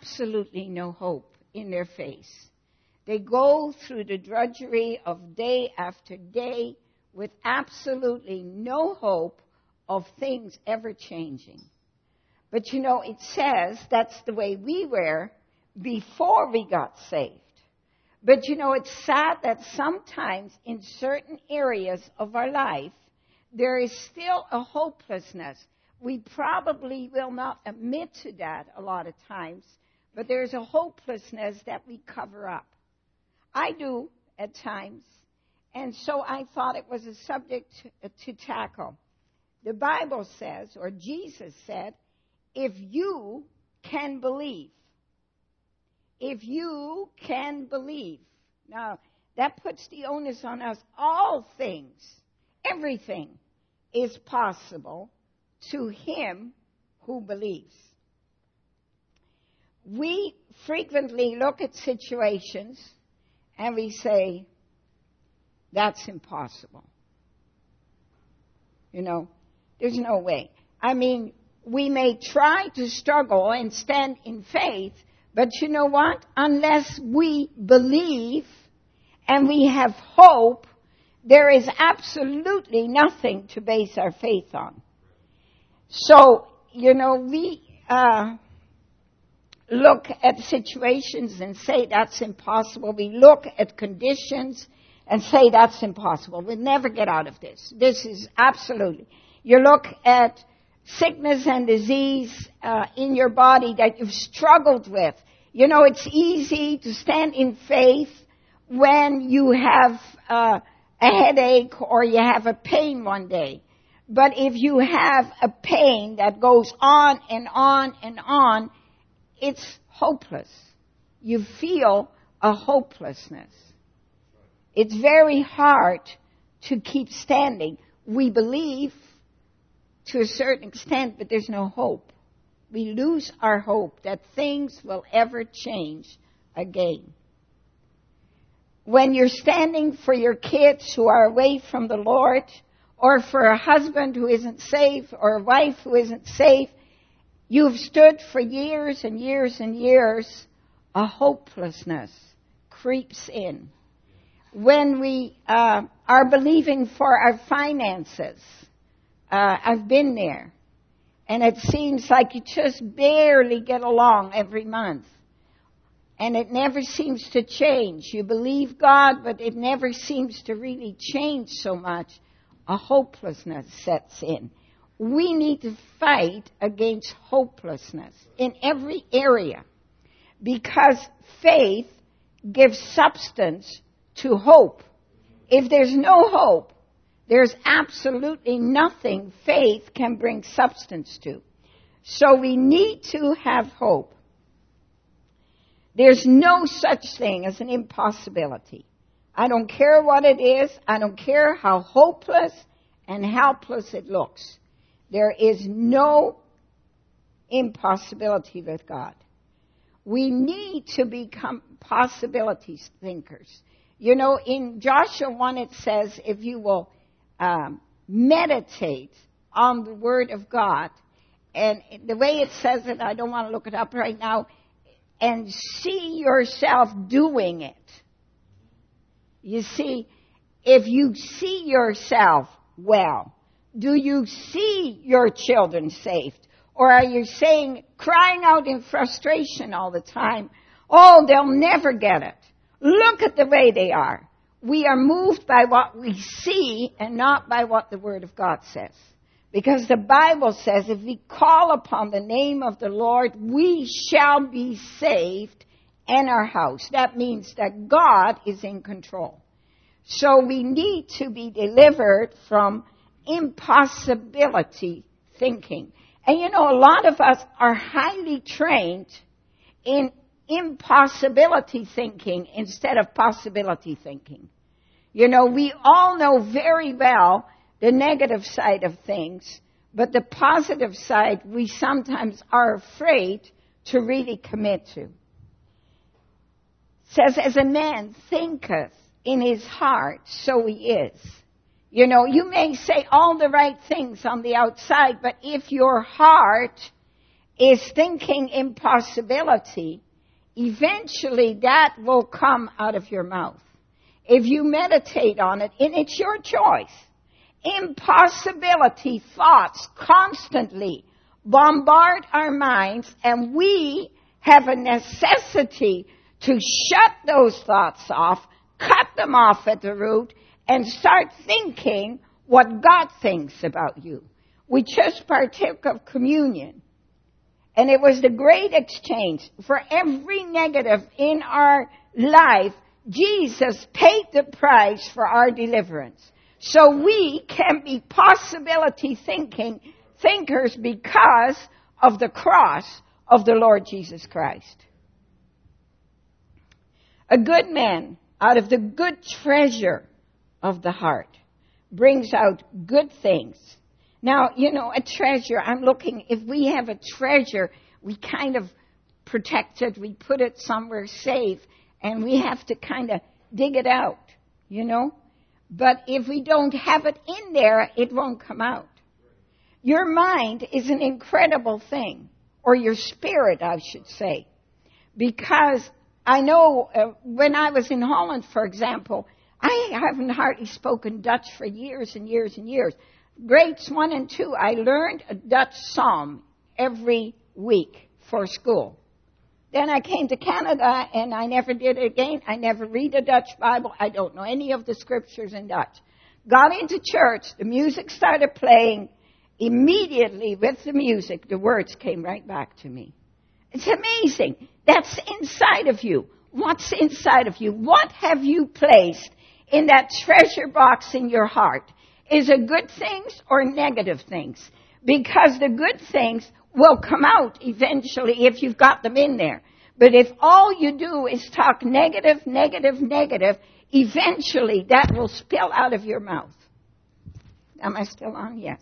absolutely no hope in their face. They go through the drudgery of day after day with absolutely no hope of things ever changing. But you know, it says that's the way we were before we got saved. But you know, it's sad that sometimes in certain areas of our life, there is still a hopelessness. We probably will not admit to that a lot of times, but there's a hopelessness that we cover up. I do at times, and so I thought it was a subject to tackle. The Bible says, or Jesus said, if you can believe. If you can believe. Now, that puts the onus on us. All things, everything is possible to him who believes. We frequently look at situations and we say, that's impossible. You know, there's no way. I mean, we may try to struggle and stand in faith, but you know what? Unless we believe and we have hope, there is absolutely nothing to base our faith on. So, you know, we look at situations and say that's impossible. We look at conditions and say that's impossible. We'll never get out of this. This is absolutely. You look at sickness and disease in your body that you've struggled with. You know, it's easy to stand in faith when you have a headache or you have a pain one day. But if you have a pain that goes on and on and on, it's hopeless. You feel a hopelessness. It's very hard to keep standing. We believe to a certain extent, but there's no hope. We lose our hope that things will ever change again. When you're standing for your kids who are away from the Lord, or for a husband who isn't safe, or a wife who isn't safe, you've stood for years and years and years, a hopelessness creeps in. When we are believing for our finances, I've been there, and it seems like you just barely get along every month. And it never seems to change. You believe God, but it never seems to really change so much. A hopelessness sets in. We need to fight against hopelessness in every area, because faith gives substance to hope. If there's no hope, there's absolutely nothing faith can bring substance to. So we need to have hope. There's no such thing as an impossibility. I don't care what it is. I don't care how hopeless and helpless it looks. There is no impossibility with God. We need to become possibility thinkers. You know, in Joshua 1 it says, if you will meditate on the Word of God, and the way it says it, I don't want to look it up right now, and see yourself doing it. You see, if you see yourself well, do you see your children saved? Or are you saying, crying out in frustration all the time, oh, they'll never get it. Look at the way they are. We are moved by what we see and not by what the Word of God says. Because the Bible says if we call upon the name of the Lord, we shall be saved and our house. That means that God is in control. So we need to be delivered from impossibility thinking. And you know, a lot of us are highly trained in impossibility thinking instead of possibility thinking. You know, we all know very well the negative side of things, but the positive side we sometimes are afraid to really commit to. It says, as a man thinketh in his heart, so he is. You know, you may say all the right things on the outside, but if your heart is thinking impossibility, eventually that will come out of your mouth. If you meditate on it, and it's your choice. Impossibility thoughts constantly bombard our minds, and we have a necessity to shut those thoughts off, cut them off at the root, and start thinking what God thinks about you. We just partook of communion. And it was the great exchange. For every negative in our life, Jesus paid the price for our deliverance. So we can be possibility thinkers because of the cross of the Lord Jesus Christ. A good man, out of the good treasure of the heart, brings out good things. Now, a treasure, I'm looking, if we have a treasure, we kind of protect it, we put it somewhere safe, and we have to kind of dig it out, But if we don't have it in there, it won't come out. Your mind is an incredible thing, or your spirit, I should say. Because I know when I was in Holland, for example, I haven't hardly spoken Dutch for years and years and years. Grades 1 and 2, I learned a Dutch psalm every week for school. Then I came to Canada and I never did it again. I never read a Dutch Bible. I don't know any of the scriptures in Dutch. Got into church, the music started playing. Immediately with the music, the words came right back to me. It's amazing. That's inside of you. What's inside of you? What have you placed in that treasure box in your heart? Is it good things or negative things? Because the good things will come out eventually if you've got them in there. But if all you do is talk negative, eventually that will spill out of your mouth. Am I still on? Yes.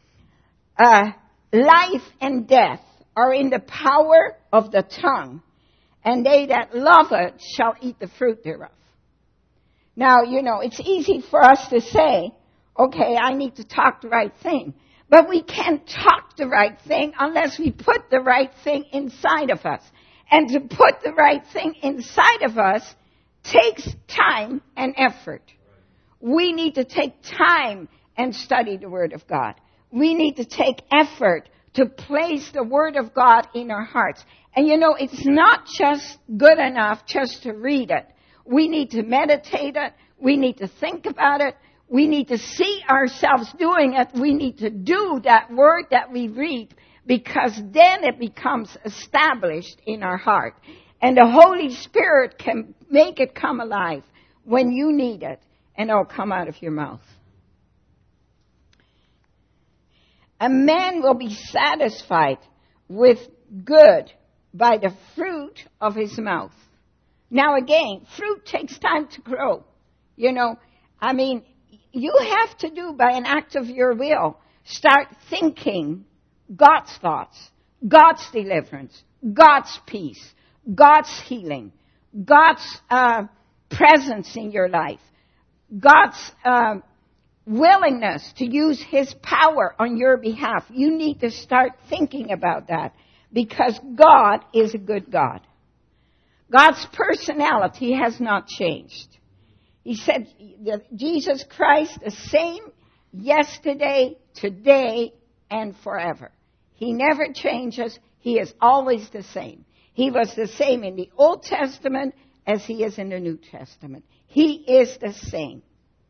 Life and death are in the power of the tongue, and they that love it shall eat the fruit thereof. Now, it's easy for us to say, okay, I need to talk the right thing. But we can't talk the right thing unless we put the right thing inside of us. And to put the right thing inside of us takes time and effort. We need to take time and study the Word of God. We need to take effort to place the Word of God in our hearts. And it's not just good enough just to read it. We need to meditate it. We need to think about it. We need to see ourselves doing it. We need to do that word that we read, because then it becomes established in our heart. And the Holy Spirit can make it come alive when you need it, and it'll come out of your mouth. A man will be satisfied with good by the fruit of his mouth. Now again, fruit takes time to grow. You have to do by an act of your will. Start thinking God's thoughts, God's deliverance, God's peace, God's healing, God's presence in your life, God's willingness to use His power on your behalf. You need to start thinking about that, because God is a good God. God's personality has not changed. He said, Jesus Christ, the same yesterday, today, and forever. He never changes. He is always the same. He was the same in the Old Testament as He is in the New Testament. He is the same.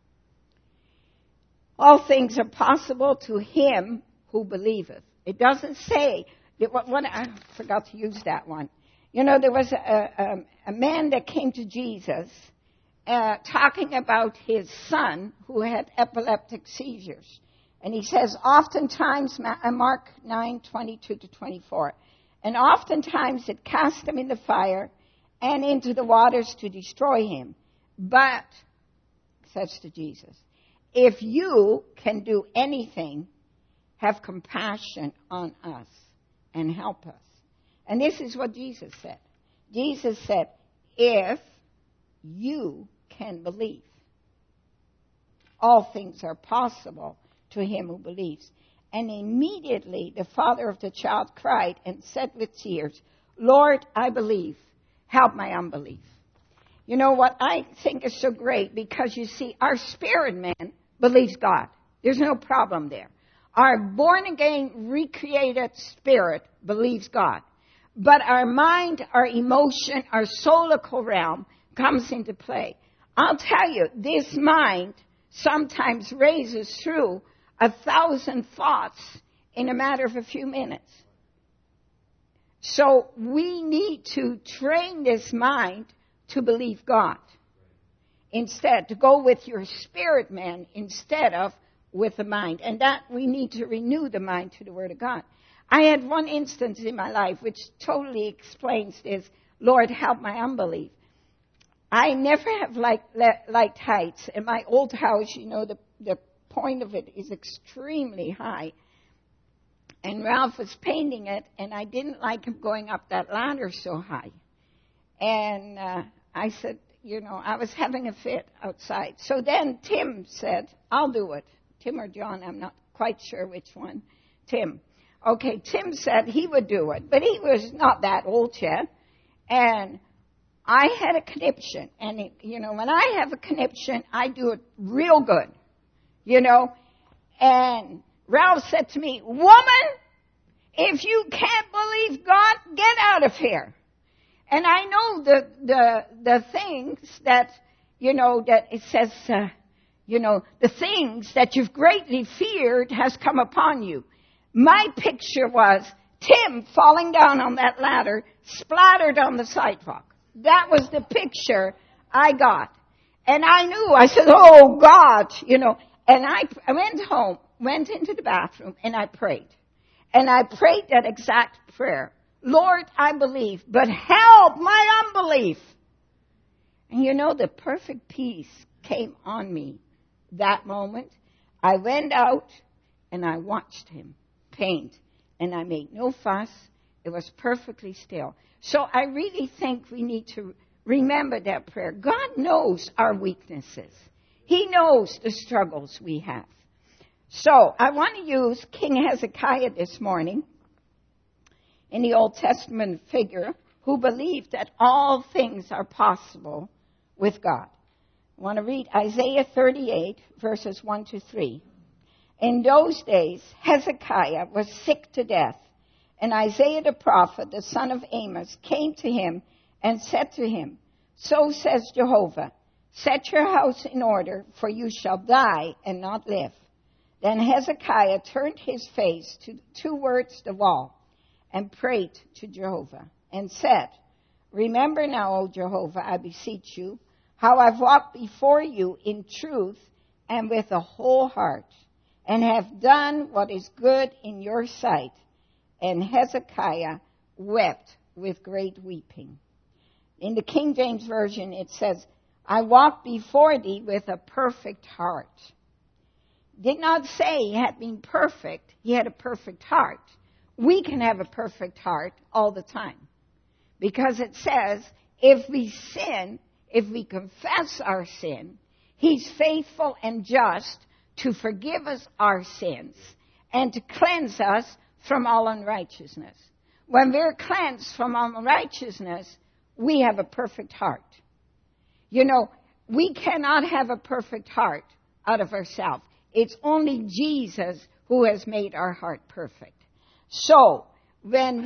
All things are possible to him who believeth. It doesn't say, I forgot to use that one. There was a man that came to Jesus talking about his son who had epileptic seizures. And he says, oftentimes, Mark 9:22-24, and oftentimes it cast him in the fire and into the waters to destroy him. But, says to Jesus, if you can do anything, have compassion on us and help us. And this is what Jesus said. Jesus said, if you can believe, all things are possible to him who believes. And immediately the father of the child cried and said with tears, Lord, I believe. Help my unbelief. You know what I think is so great? Because you see, our spirit man believes God. There's no problem there. Our born-again, recreated spirit believes God. But our mind, our emotion, our soulical realm comes into play. I'll tell you, this mind sometimes raises through 1,000 thoughts in a matter of a few minutes. So we need to train this mind to believe God. Instead, to go with your spirit man instead of with the mind. And that we need to renew the mind to the Word of God. I had one instance in my life which totally explains this. Lord, help my unbelief. I never have liked heights. In my old house, you know, the point of it is extremely high. And Ralph was painting it, and I didn't like him going up that ladder so high. And I said, you know, I was having a fit outside. So then Tim said, I'll do it. Tim or John, I'm not quite sure which one. Tim. Okay, Tim said he would do it, but he was not that old yet. And I had a conniption. And, you know, when I have a conniption, I do it real good, you know. And Ralph said to me, woman, if you can't believe God, get out of here. And I know the things that, you know, that it says, you know, the things that you've greatly feared has come upon you. My picture was Tim falling down on that ladder, splattered on the sidewalk. That was the picture I got. And I knew, I said, oh God, you know. And I went home, went into the bathroom, and I prayed. And I prayed that exact prayer. Lord, I believe, but help my unbelief. And you know, the perfect peace came on me that moment. I went out and I watched him paint. And I made no fuss. It was perfectly still. So I really think we need to remember that prayer. God knows our weaknesses. He knows the struggles we have. So I want to use King Hezekiah this morning, in the Old Testament figure, who believed that all things are possible with God. I want to read Isaiah 38, verses 1 to 3. In those days, Hezekiah was sick to death, and Isaiah the prophet, the son of Amos, came to him and said to him, so says Jehovah, set your house in order, for you shall die and not live. Then Hezekiah turned his face towards the wall and prayed to Jehovah and said, remember now, O Jehovah, I beseech you, how I've walked before you in truth and with a whole heart, and have done what is good in your sight. And Hezekiah wept with great weeping. In the King James Version, it says, I walked before thee with a perfect heart. Did not say he had been perfect. He had a perfect heart. We can have a perfect heart all the time. Because it says, if we sin, if we confess our sin, he's faithful and just to forgive us our sins and to cleanse us from all unrighteousness. When we're cleansed from unrighteousness, we have a perfect heart. You know, we cannot have a perfect heart out of ourselves. It's only Jesus who has made our heart perfect. So, when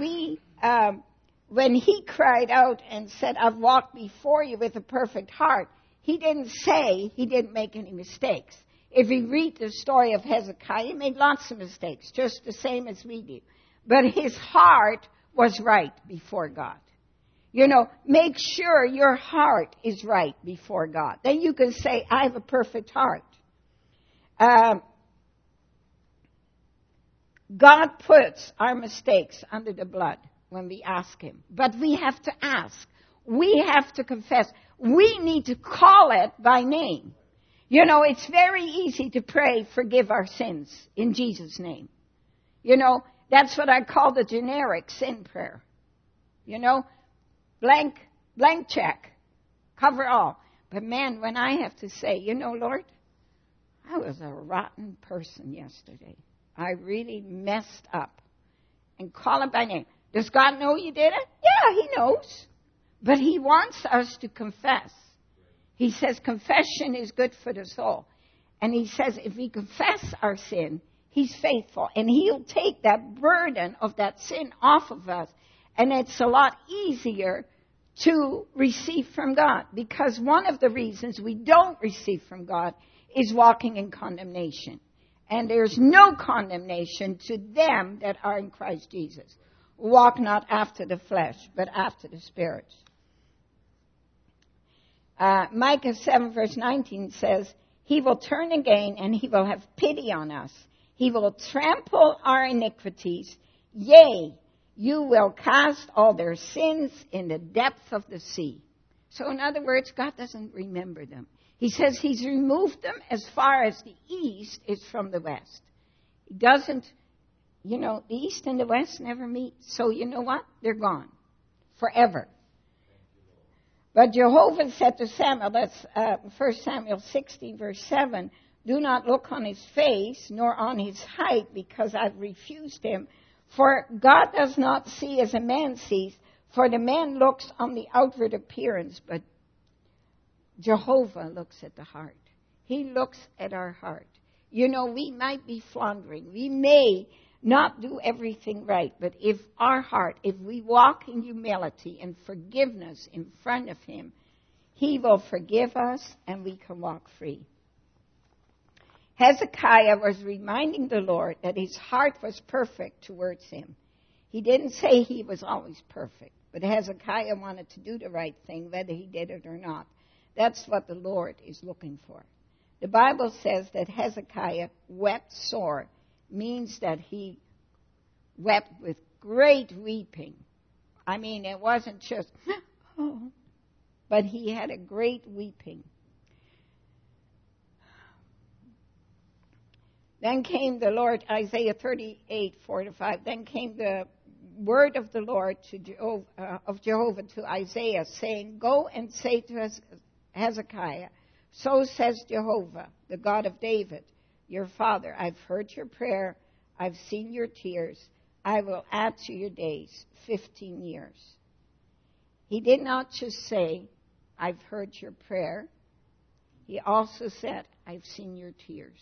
he cried out and said, I've walked before you with a perfect heart, he didn't say he didn't make any mistakes. If you read the story of Hezekiah, he made lots of mistakes, just the same as we do. But his heart was right before God. You know, make sure your heart is right before God. Then you can say, I have a perfect heart. God puts our mistakes under the blood when we ask him. But we have to ask. We have to confess. We need to call it by name. You know, it's very easy to pray, forgive our sins in Jesus' name. You know, that's what I call the generic sin prayer. You know, blank check, cover all. But man, when I have to say, you know, Lord, I was a rotten person yesterday. I really messed up. And call it by name. Does God know you did it? Yeah, He knows. But He wants us to confess. He says confession is good for the soul. And He says if we confess our sin, He's faithful. And He'll take that burden of that sin off of us. And it's a lot easier to receive from God. Because one of the reasons we don't receive from God is walking in condemnation. And there's no condemnation to them that are in Christ Jesus. Walk not after the flesh, but after the Spirit. Micah 7 verse 19 says, He will turn again and He will have pity on us. He will trample our iniquities. Yea, you will cast all their sins in the depth of the sea. So in other words, God doesn't remember them. He says He's removed them as far as the east is from the west. He doesn't, the east and the west never meet. So you know what? They're gone. Forever. But Jehovah said to Samuel, that's 1 Samuel 16 verse 7, do not look on his face nor on his height because I've refused him. For God does not see as a man sees, for the man looks on the outward appearance, but Jehovah looks at the heart. He looks at our heart. We might be floundering. We may not do everything right, but if we walk in humility and forgiveness in front of Him, He will forgive us and we can walk free. Hezekiah was reminding the Lord that his heart was perfect towards Him. He didn't say he was always perfect, but Hezekiah wanted to do the right thing, whether he did it or not. That's what the Lord is looking for. The Bible says that Hezekiah wept sore, means that he wept with great weeping. I mean, it wasn't just, but he had a great weeping. Then came the Lord, Isaiah 38, 4-5. Then came the word of the Lord of Jehovah to Isaiah, saying, Go and say to Hezekiah, so says Jehovah, the God of David, your father, I've heard your prayer, I've seen your tears, I will add to your days 15 years. He did not just say, I've heard your prayer. He also said, I've seen your tears.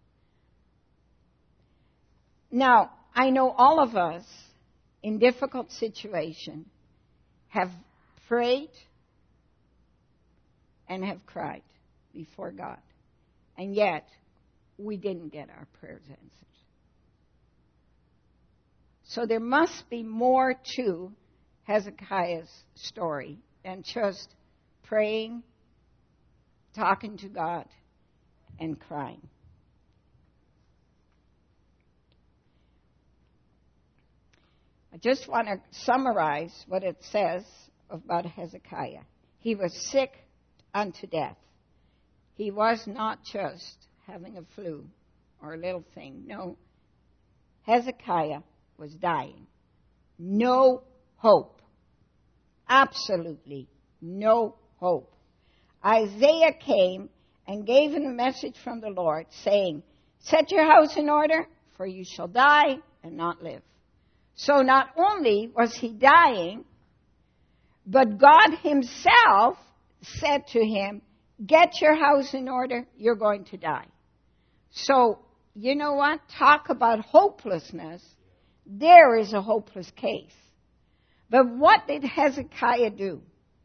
Now, I know all of us in difficult situations have prayed and have cried before God. And yet, we didn't get our prayers answered. So there must be more to Hezekiah's story than just praying, talking to God, and crying. I just want to summarize what it says about Hezekiah. He was sick unto death. He was not just having a flu or a little thing. No. Hezekiah was dying. No hope. Absolutely no hope. Isaiah came and gave him a message from the Lord, saying, Set your house in order, for you shall die and not live. So not only was he dying, but God Himself said to him, Get your house in order, you're going to die. So, you know what? Talk about hopelessness. There is a hopeless case. But what did Hezekiah do?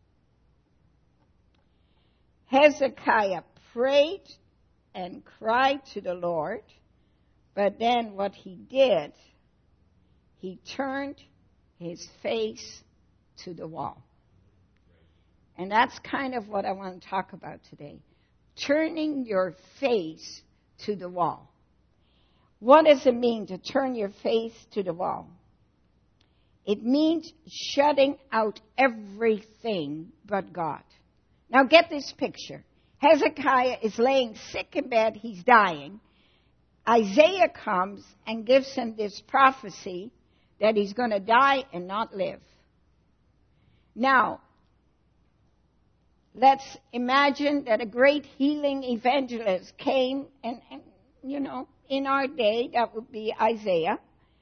Hezekiah prayed and cried to the Lord, but then what he did, he turned his face to the wall. And that's kind of what I want to talk about today. Turning your face to the wall. What does it mean to turn your face to the wall? It means shutting out everything but God. Now get this picture. Hezekiah is laying sick in bed. He's dying. Isaiah comes and gives him this prophecy that he's going to die and not live. Now, let's imagine that a great healing evangelist came and in our day, that would be Isaiah,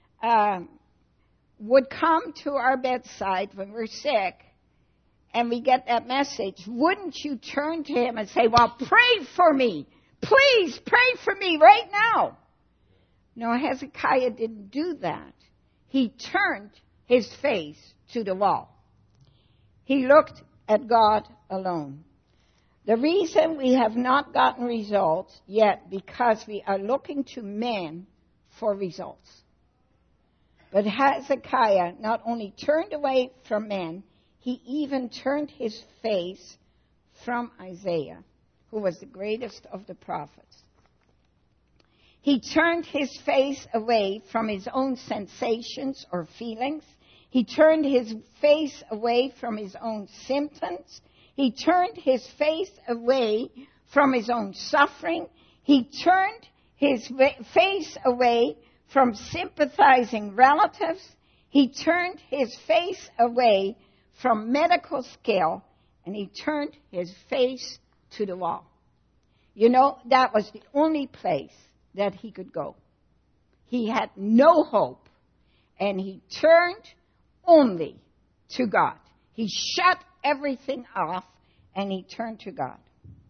would come to our bedside when we're sick and we get that message, wouldn't you turn to him and say, well, pray for me. Please pray for me right now. No, Hezekiah didn't do that. He turned his face to the wall. He looked at God alone. The reason we have not gotten results yet because we are looking to men for results. But Hezekiah not only turned away from men, he even turned his face from Isaiah, who was the greatest of the prophets. He turned his face away from his own sensations or feelings. He turned his face away from his own symptoms. He turned his face away from his own suffering. He turned his face away from sympathizing relatives. He turned his face away from medical skill, and he turned his face to the wall. You know, that was the only place that he could go. He had no hope, and he turned only to God. He shut everything off, and he turned to God.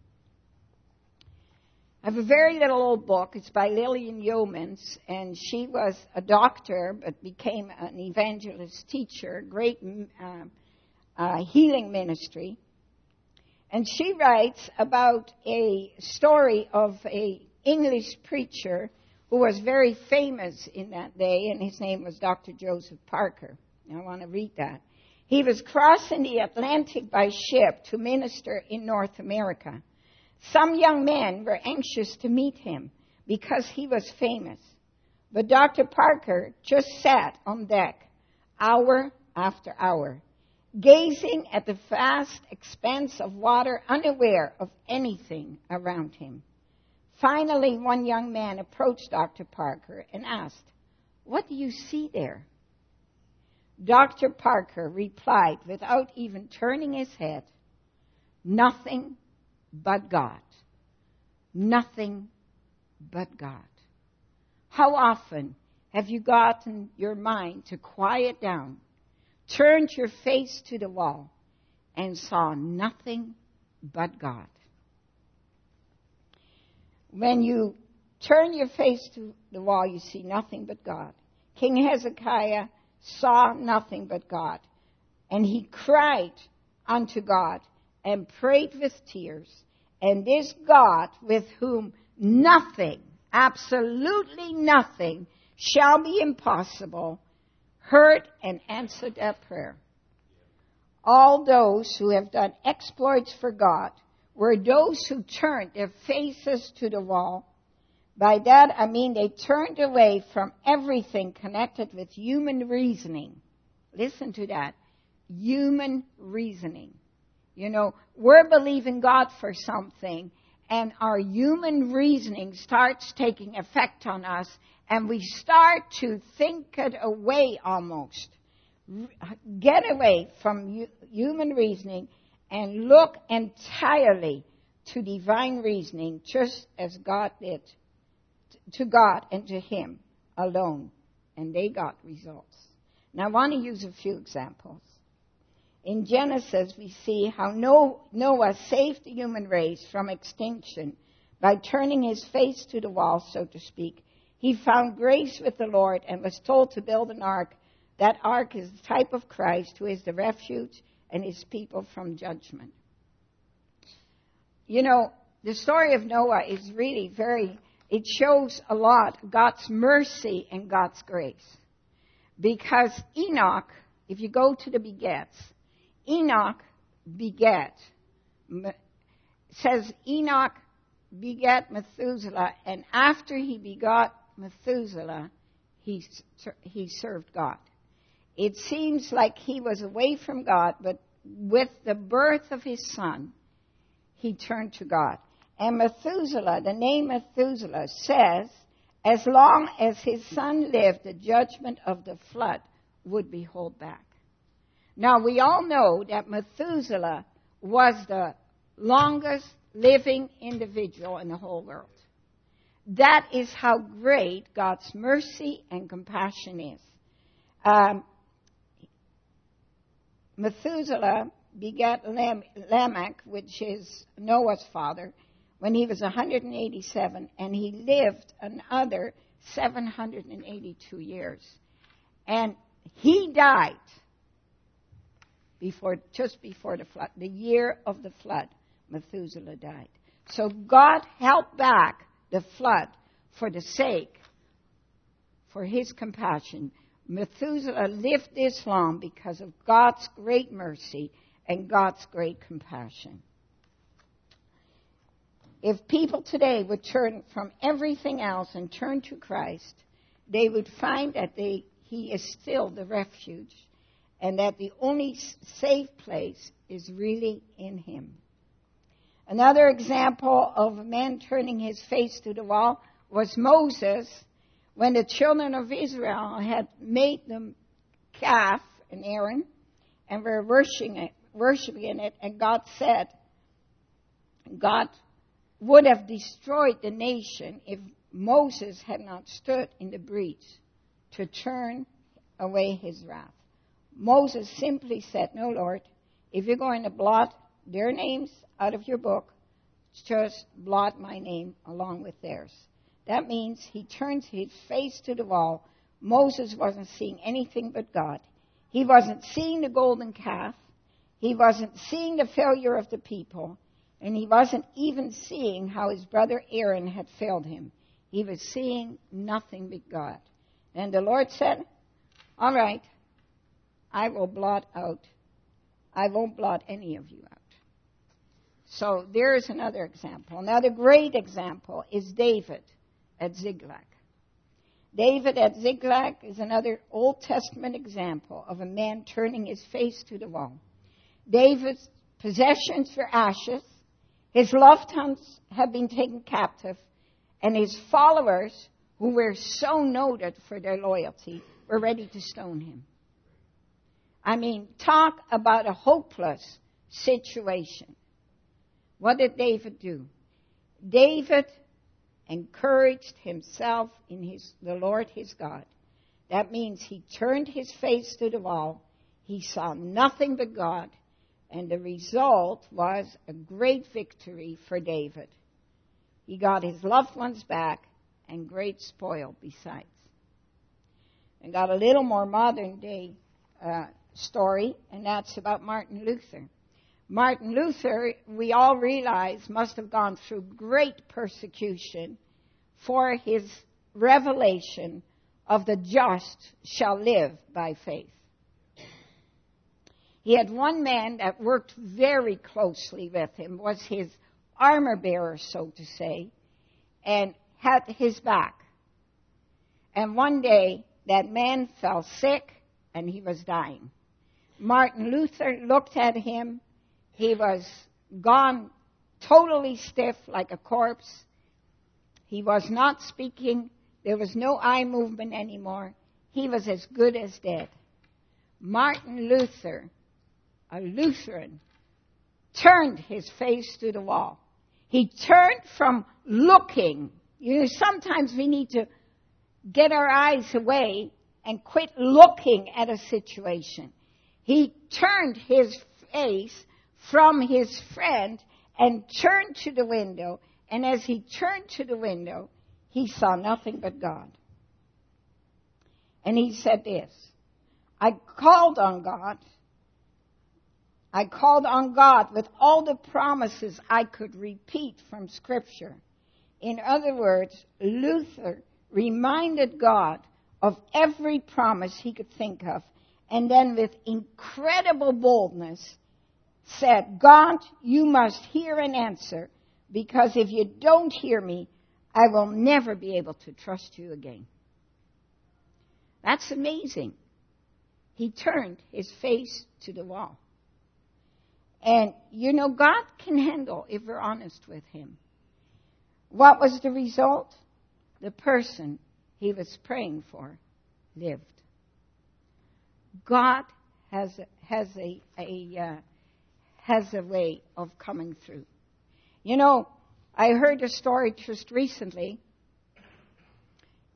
I have a very little old book. It's by Lillian Yeomans, and she was a doctor but became an evangelist teacher, great healing ministry. And she writes about a story of an English preacher who was very famous in that day, and his name was Dr. Joseph Parker. I want to read that. He was crossing the Atlantic by ship to minister in North America. Some young men were anxious to meet him because he was famous. But Dr. Parker just sat on deck, hour after hour, gazing at the vast expanse of water, unaware of anything around him. Finally, one young man approached Dr. Parker and asked, "What do you see there?" Dr. Parker replied without even turning his head, "Nothing but God. Nothing but God." How often have you gotten your mind to quiet down, turned your face to the wall, and saw nothing but God? When you turn your face to the wall, you see nothing but God. King Hezekiah saw nothing but God, and he cried unto God and prayed with tears. And this God, with whom nothing, absolutely nothing, shall be impossible, heard and answered that prayer. All those who have done exploits for God were those who turned their faces to the wall. By that I mean they turned away from everything connected with human reasoning. Listen to that. Human reasoning. You know, we're believing God for something, and our human reasoning starts taking effect on us, and we start to think it away almost. Get away from human reasoning and look entirely to divine reasoning, just as God did, to God and to Him alone. And they got results. Now, I want to use a few examples. In Genesis, we see how Noah saved the human race from extinction by turning his face to the wall, so to speak. He found grace with the Lord and was told to build an ark. That ark is the type of Christ, who is the refuge and his people from judgment. You know, the story of Noah is really it shows a lot God's mercy and God's grace. Because Enoch, if you go to the begets, Enoch begat, says Enoch begat Methuselah, and after he begot Methuselah, he served God. It seems like he was away from God, but with the birth of his son, he turned to God. And Methuselah, the name Methuselah, says, as long as his son lived, the judgment of the flood would be held back. Now, we all know that Methuselah was the longest living individual in the whole world. That is how great God's mercy and compassion is. Methuselah begat Lamech, which is Noah's father, when he was 187, and he lived another 782 years. And he died just before the flood. The year of the flood, Methuselah died. So God held back the flood for his compassion. Methuselah lived this long because of God's great mercy and God's great compassion. If people today would turn from everything else and turn to Christ, they would find that He is still the refuge and that the only safe place is really in Him. Another example of a man turning his face to the wall was Moses, when the children of Israel had made the calf, and Aaron, and were worshiping it, and God said, God would have destroyed the nation if Moses had not stood in the breach to turn away his wrath. Moses simply said, no, Lord, if you're going to blot their names out of your book, just blot my name along with theirs. That means he turns his face to the wall. Moses wasn't seeing anything but God. He wasn't seeing the golden calf. He wasn't seeing the failure of the people. And he wasn't even seeing how his brother Aaron had failed him. He was seeing nothing but God. And the Lord said, all right, I won't blot any of you out. So there's another example. Another great example is David at Ziklag. David at Ziklag is another Old Testament example of a man turning his face to the wall. David's possessions were ashes. His loved ones had been taken captive. And his followers, who were so noted for their loyalty, were ready to stone him. I mean, talk about a hopeless situation. What did David do? David encouraged himself in the Lord his God. That means he turned his face to the wall. He saw nothing but God. And the result was a great victory for David. He got his loved ones back and great spoil besides. And got a little more modern day story, and that's about Martin Luther. Martin Luther, we all realize, must have gone through great persecution for his revelation of the just shall live by faith. He had one man that worked very closely with him, was his armor bearer, so to say, and had his back. And one day, that man fell sick, and he was dying. Martin Luther looked at him. He was gone, totally stiff, like a corpse. He was not speaking. There was no eye movement anymore. He was as good as dead. Martin Luther, a Lutheran, turned his face to the wall. He turned from looking. You know, sometimes we need to get our eyes away and quit looking at a situation. He turned his face from his friend and turned to the window. And as he turned to the window, he saw nothing but God. And he said this, I called on God with all the promises I could repeat from Scripture. In other words, Luther reminded God of every promise he could think of, and then with incredible boldness said, God, you must hear and answer, because if you don't hear me, I will never be able to trust you again. That's amazing. He turned his face to the wall. And, you know, God can handle if we're honest with Him. What was the result? The person he was praying for lived. God has a way of coming through. You know, I heard a story just recently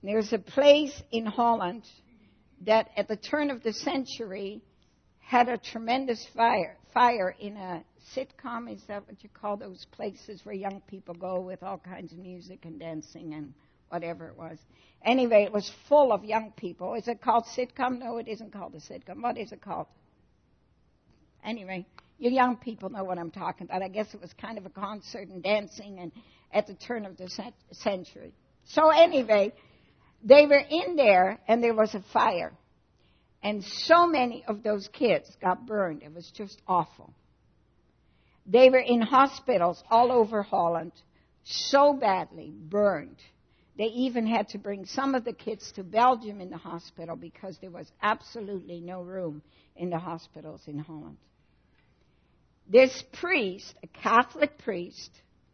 There's a place in Holland that at the turn of the century had a tremendous fire in a sitcom. Is that what you call those places where young people go with all kinds of music and dancing and whatever it was? Anyway, it was full of young people. Is it called sitcom? No, it isn't called a sitcom. What is it called? Anyway, you young people know what I'm talking about. I guess it was kind of a concert and dancing and at the turn of the century. So anyway, they were in there and there was a fire. And so many of those kids got burned. It was just awful. They were in hospitals all over Holland, so badly burned. They even had to bring some of the kids to Belgium in the hospital because there was absolutely no room in the hospitals in Holland. This priest, a Catholic priest,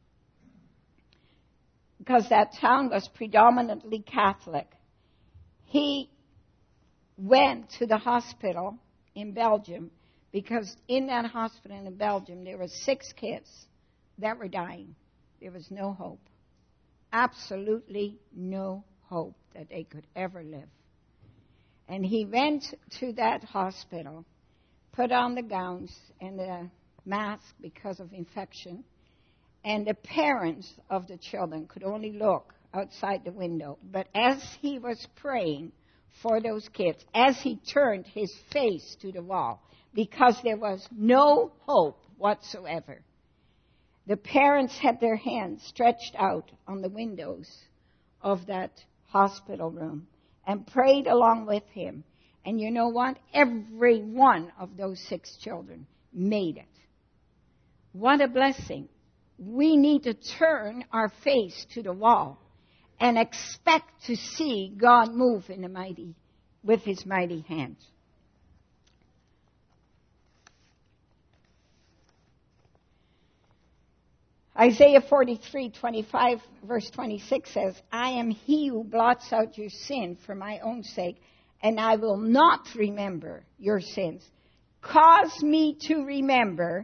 because that town was predominantly Catholic, he went to the hospital in Belgium because in that hospital in Belgium there were 6 kids that were dying. There was no hope. Absolutely no hope that they could ever live. And he went to that hospital, put on the gowns and the mask because of infection, and the parents of the children could only look outside the window. But as he was praying for those kids, as he turned his face to the wall, because there was no hope whatsoever, the parents had their hands stretched out on the windows of that hospital room and prayed along with him. And you know what? Every one of those 6 children made it. What a blessing. We need to turn our face to the wall and expect to see God move with his mighty hand. Isaiah 43:25, verse 26 says, I am he who blots out your sin for my own sake, and I will not remember your sins. Cause me to remember.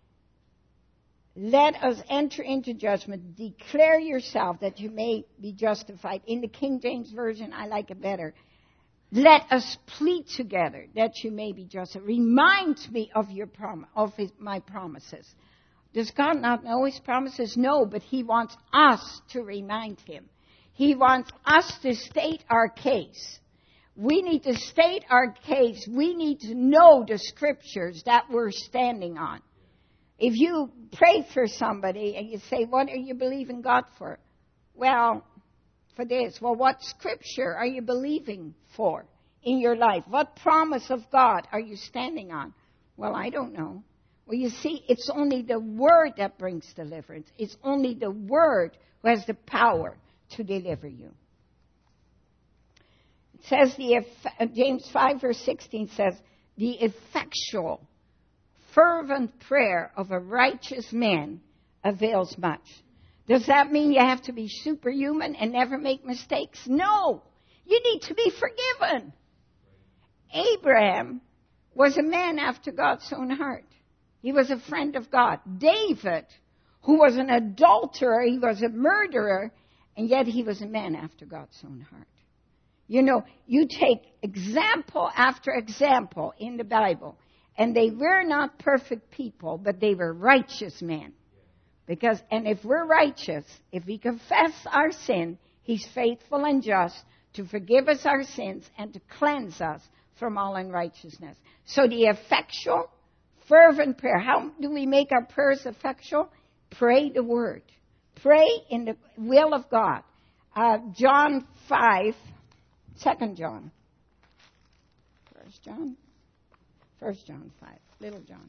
Let us enter into judgment. Declare yourself that you may be justified. In the King James Version, I like it better. Let us plead together that you may be justified. Remind me of my promises. Does God not know his promises? No, but he wants us to remind him. He wants us to state our case. We need to state our case. We need to know the scriptures that we're standing on. If you pray for somebody and you say, what are you believing God for? Well, for this. Well, what scripture are you believing for in your life? What promise of God are you standing on? Well, I don't know. Well, you see, it's only the Word that brings deliverance. It's only the Word who has the power to deliver you. It says, James 5 verse 16 says, the effectual fervent prayer of a righteous man avails much. Does that mean you have to be superhuman and never make mistakes? No. You need to be forgiven. Abraham was a man after God's own heart. He was a friend of God. David, who was an adulterer, he was a murderer, and yet he was a man after God's own heart. You know, you take example after example in the Bible, and they were not perfect people, but they were righteous men. And if we're righteous, if we confess our sin, he's faithful and just to forgive us our sins and to cleanse us from all unrighteousness. So the effectual, fervent prayer. How do we make our prayers effectual? Pray the Word. Pray in the will of God. John 5, 2 John. 1 John 5, little John.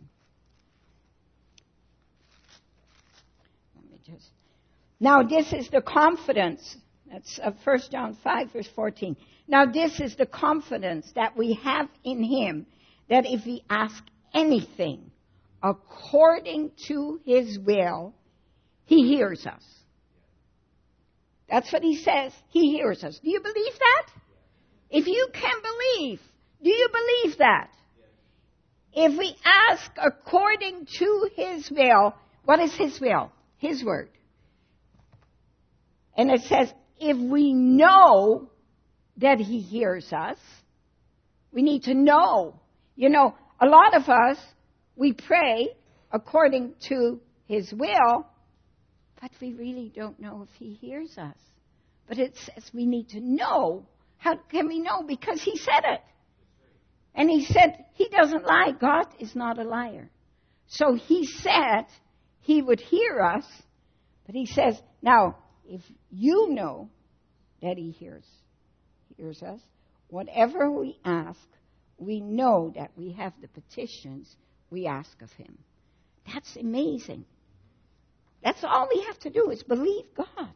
Now this is the confidence. That's 1 John 5, verse 14. Now this is the confidence that we have in him, that if we ask anything according to his will, he hears us. That's what he says. He hears us. Do you believe that? If you can believe, do you believe that? If we ask according to his will, what is his will? His word. And it says, if we know that he hears us. We need to know. You know, a lot of us, we pray according to his will, but we really don't know if he hears us. But it says we need to know. How can we know? Because he said it. And he said he doesn't lie. God is not a liar. So he said he would hear us. But he says, now, if you know that he hears us, whatever we ask, we know that we have the petitions we ask of him. That's amazing. That's all we have to do is believe God.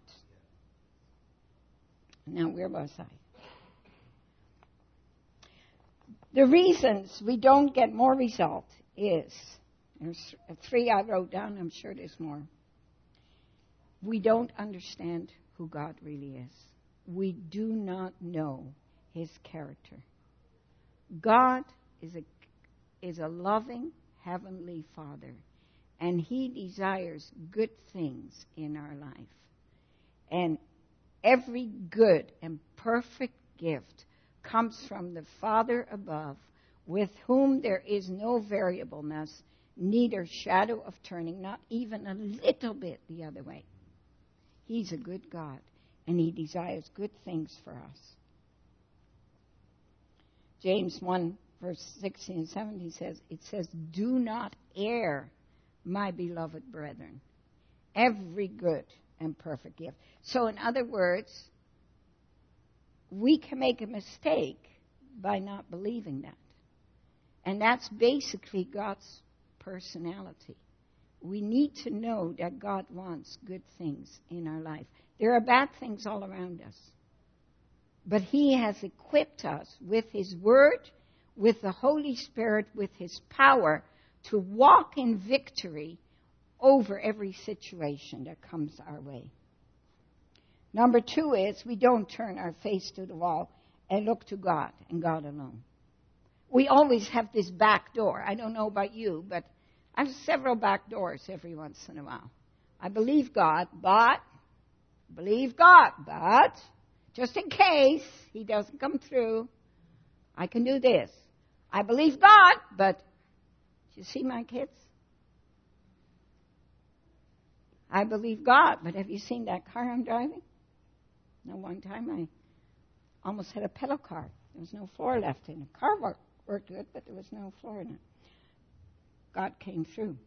Now, where was I? The reasons we don't get more result is, there's 3 I wrote down, I'm sure there's more. We don't understand who God really is. We do not know his character. God is a loving heavenly Father, and he desires good things in our life. And every good and perfect gift comes from the Father above, with whom there is no variableness, neither shadow of turning, not even a little bit the other way. He's a good God, and he desires good things for us. James 1, verse 16 and 17 says, do not err, my beloved brethren, every good and perfect gift. So in other words, we can make a mistake by not believing that. And that's basically God's personality. We need to know that God wants good things in our life. There are bad things all around us. But he has equipped us with his word, with the Holy Spirit, with his power to walk in victory over every situation that comes our way. Number 2 is we don't turn our face to the wall and look to God and God alone. We always have this back door. I don't know about you, but I have several back doors every once in a while. I believe God, but just in case he doesn't come through, I can do this. I believe God, but do you see my kids? I believe God, but have you seen that car I'm driving? No, one time I almost had a pedal car. There was no floor left in it. The car worked good, but there was no floor in it. God came through.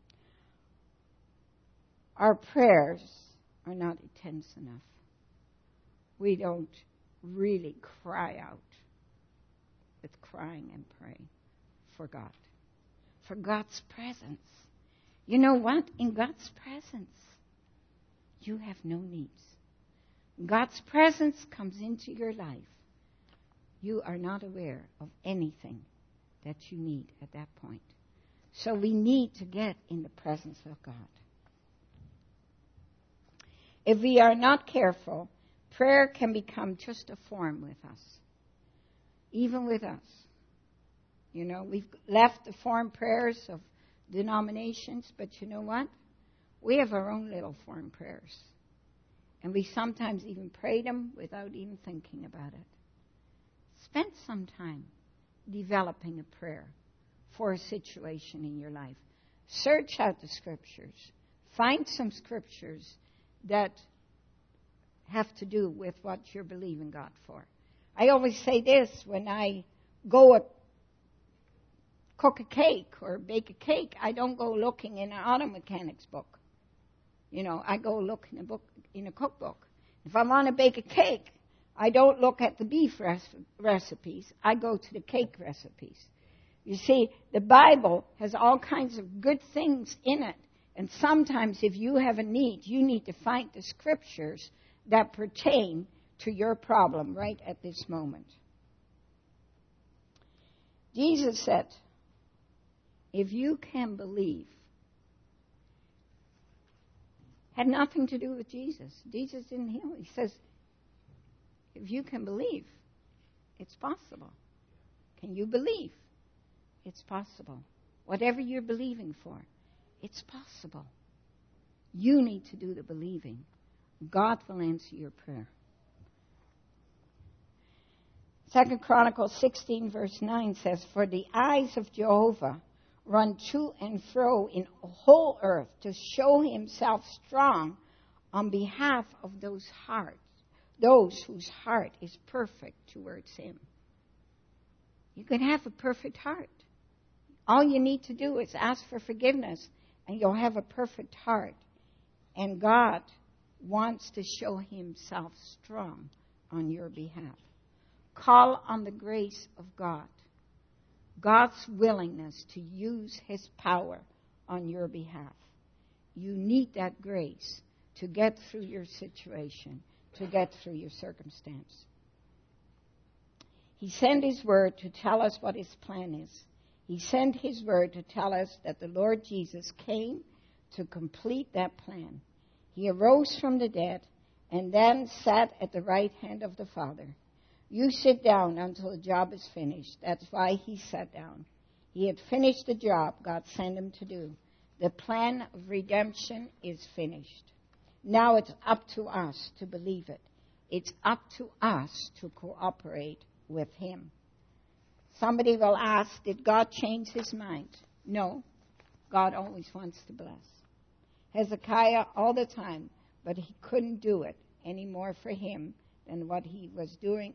Our prayers are not intense enough. We don't really cry out with crying and praying for God, for God's presence. You know what? In God's presence, you have no needs. God's presence comes into your life. You are not aware of anything that you need at that point. So we need to get in the presence of God. If we are not careful, prayer can become just a form with us. Even with us. You know, we've left the form prayers of denominations, but you know what? We have our own little form prayers. And we sometimes even pray them without even thinking about it. Spend some time developing a prayer for a situation in your life. Search out the scriptures. Find some scriptures that have to do with what you're believing God for. I always say this when I go cook a cake or bake a cake. I don't go looking in an auto mechanics book. You know, I go look in a cookbook. If I want to bake a cake, I don't look at the beef recipes. I go to the cake recipes. You see, the Bible has all kinds of good things in it. And sometimes if you have a need, you need to find the scriptures that pertain to your problem right at this moment. Jesus said, if you can believe, had nothing to do with Jesus. Jesus didn't heal. He says, if you can believe, it's possible. Can you believe? It's possible. Whatever you're believing for, it's possible. You need to do the believing. God will answer your prayer. 2 Chronicles 16 verse 9 says, "For the eyes of Jehovah run to and fro in the whole earth to show himself strong on behalf of those whose heart is perfect towards him." You can have a perfect heart. All you need to do is ask for forgiveness, and you'll have a perfect heart. And God wants to show himself strong on your behalf. Call on the grace of God. God's willingness to use his power on your behalf. You need that grace to get through your situation, to get through your circumstance. He sent his word to tell us what his plan is. He sent his word to tell us that the Lord Jesus came to complete that plan. He arose from the dead and then sat at the right hand of the Father. You sit down until the job is finished. That's why he sat down. He had finished the job God sent him to do. The plan of redemption is finished. Now it's up to us to believe it. It's up to us to cooperate with him. Somebody will ask, did God change his mind? No. God always wants to bless. Hezekiah all the time, but he couldn't do it any more for him than what he was doing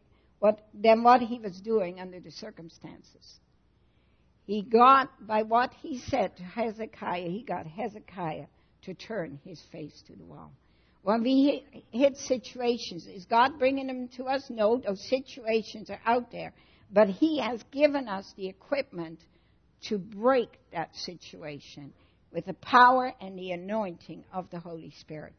under the circumstances. He got, by what he said to Hezekiah, he got Hezekiah to turn his face to the wall. When we hit situations, is God bringing them to us? No, those situations are out there. But he has given us the equipment to break that situation with the power and the anointing of the Holy Spirit.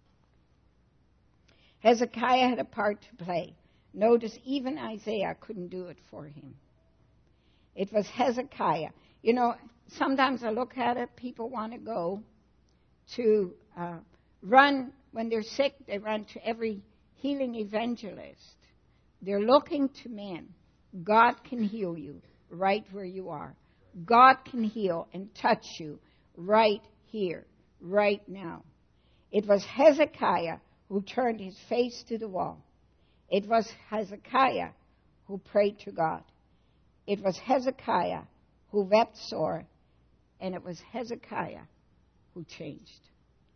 Hezekiah had a part to play. Notice, even Isaiah couldn't do it for him. It was Hezekiah. You know, sometimes I look at it, people want to go to run, when they're sick, they run to every healing evangelist. They're looking to men. God can heal you right where you are. God can heal and touch you right here, right now. It was Hezekiah who turned his face to the wall. It was Hezekiah who prayed to God. It was Hezekiah who wept sore, and it was Hezekiah who changed.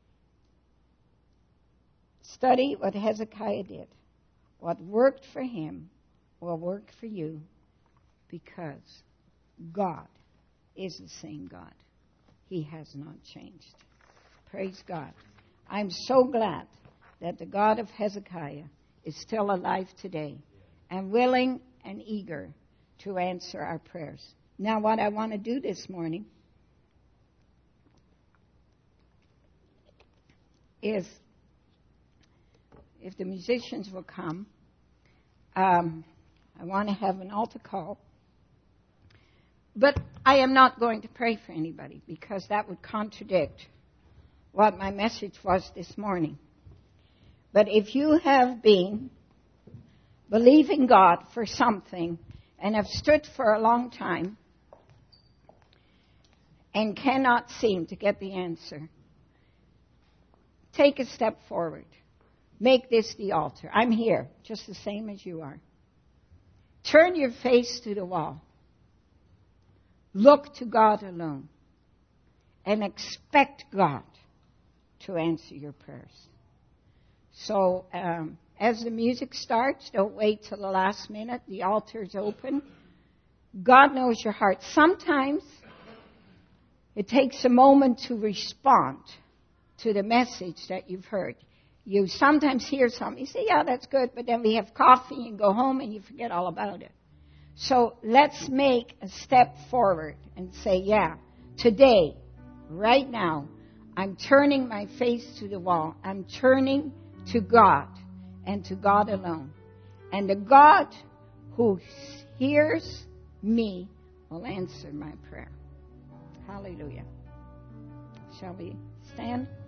Study what Hezekiah did. What worked for him will work for you, because God is the same God. He has not changed. Praise God. I'm so glad that the God of Hezekiah is still alive today and willing and eager to answer our prayers. Now, what I want to do this morning is, if the musicians will come, I want to have an altar call. But I am not going to pray for anybody, because that would contradict what my message was this morning. But if you have been believing God for something and have stood for a long time and cannot seem to get the answer, take a step forward. Make this the altar. I'm here, just the same as you are. Turn your face to the wall. Look to God alone. And expect God to answer your prayers. So, as the music starts, don't wait till the last minute. The altar is open. God knows your heart. Sometimes it takes a moment to respond to the message that you've heard. You sometimes hear something, you say, yeah, that's good, but then we have coffee and go home and you forget all about it. So let's make a step forward and say, yeah, today, right now, I'm turning my face to the wall. I'm turning to God and to God alone. And the God who hears me will answer my prayer. Hallelujah. Shall we stand?